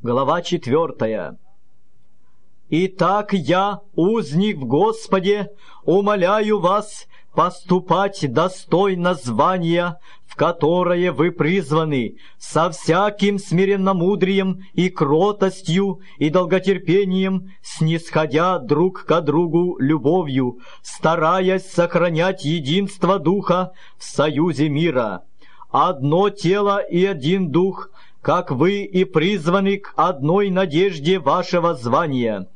Глава 4. «Итак я, узник в Господе, умоляю вас поступать достойно звания, в которое вы призваны, со всяким смиренномудрием и кротостью и долготерпением, снисходя друг ко другу любовью, стараясь сохранять единство Духа в союзе мира. Одно тело и один Дух, как вы и призваны к одной надежде вашего звания.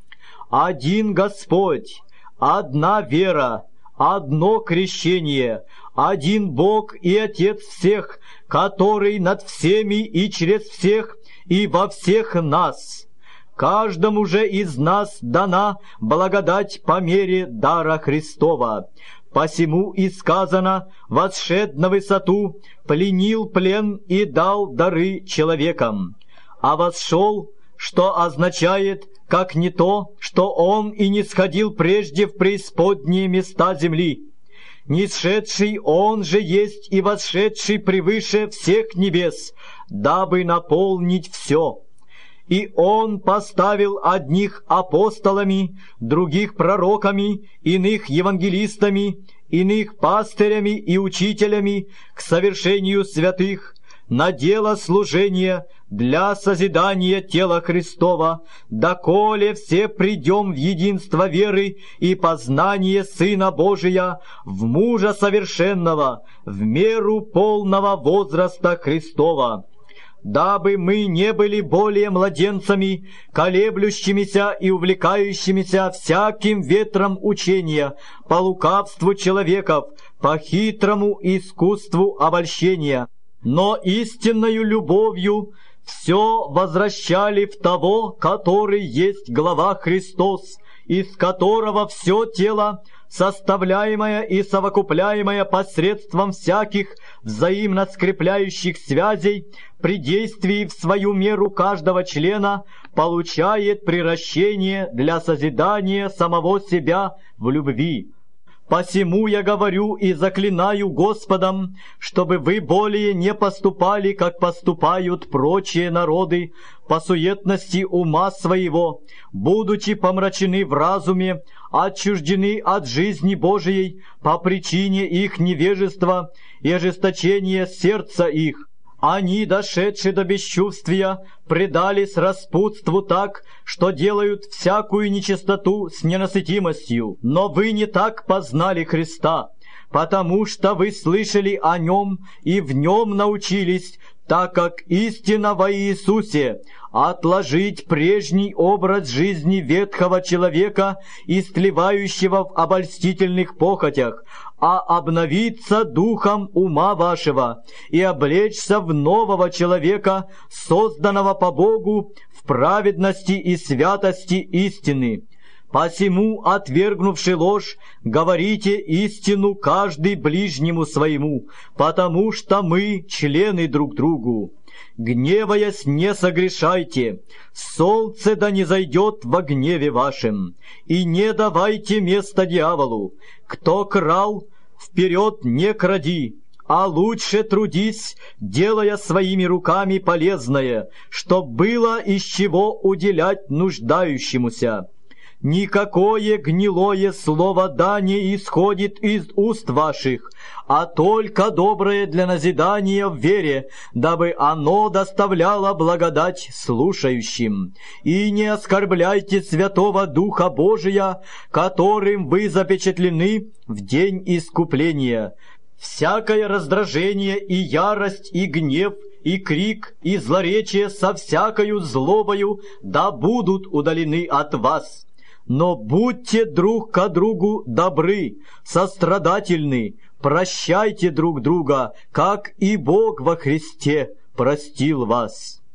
Один Господь, одна вера, одно крещение, один Бог и Отец всех, который над всеми и через всех и во всех нас. Каждому же из нас дана благодать по мере дара Христова. Посему и сказано: восшед на высоту, пленил плен и дал дары человекам. А восшел, что означает, как не то, что он и не сходил прежде в преисподние места земли. Нисшедший он же есть и восшедший превыше всех небес, дабы наполнить все. И он поставил одних апостолами, других пророками, иных евангелистами, иных пастырями и учителями к совершению святых, на дело служения для созидания тела Христова, доколе все придем в единство веры и познание Сына Божия, в мужа совершенного, в меру полного возраста Христова, дабы мы не были более младенцами, колеблющимися и увлекающимися всяким ветром учения, по лукавству человеков, по хитрому искусству обольщения, но истинною любовью все возвращали в того, который есть глава Христос, из которого все тело, составляемое и совокупляемое посредством всяких взаимно скрепляющих связей, при действии в свою меру каждого члена, получает приращение для созидания самого себя в любви. Посему я говорю и заклинаю Господом, чтобы вы более не поступали, как поступают прочие народы, по суетности ума своего, будучи помрачены в разуме, отчуждены от жизни Божией по причине их невежества и ожесточения сердца их. Они, дошедшие до бесчувствия, предались распутству так, что делают всякую нечистоту с ненасытимостью. Но вы не так познали Христа, потому что вы слышали о Нем и в Нем научились, так как истина во Иисусе, отложить прежний образ жизни ветхого человека, истлевающего в обольстительных похотях, а обновиться духом ума вашего и облечься в нового человека, созданного по Богу в праведности и святости истины. Посему, отвергнувши ложь, говорите истину каждый ближнему своему, потому что мы члены друг другу. Гневаясь, не согрешайте, солнце да не зайдет во гневе вашем, и не давайте места дьяволу. Кто крал, вперед не кради, а лучше трудись, делая своими руками полезное, чтоб было из чего уделять нуждающемуся. Никакое гнилое слово да не исходит из уст ваших, а только доброе для назидания в вере, дабы оно доставляло благодать слушающим. И не оскорбляйте Святого Духа Божия, которым вы запечатлены в день искупления. Всякое раздражение и ярость и гнев и крик и злоречие со всякою злобою да будут удалены от вас. Но будьте друг ко другу добры, сострадательны, прощайте друг друга, как и Бог во Христе простил вас».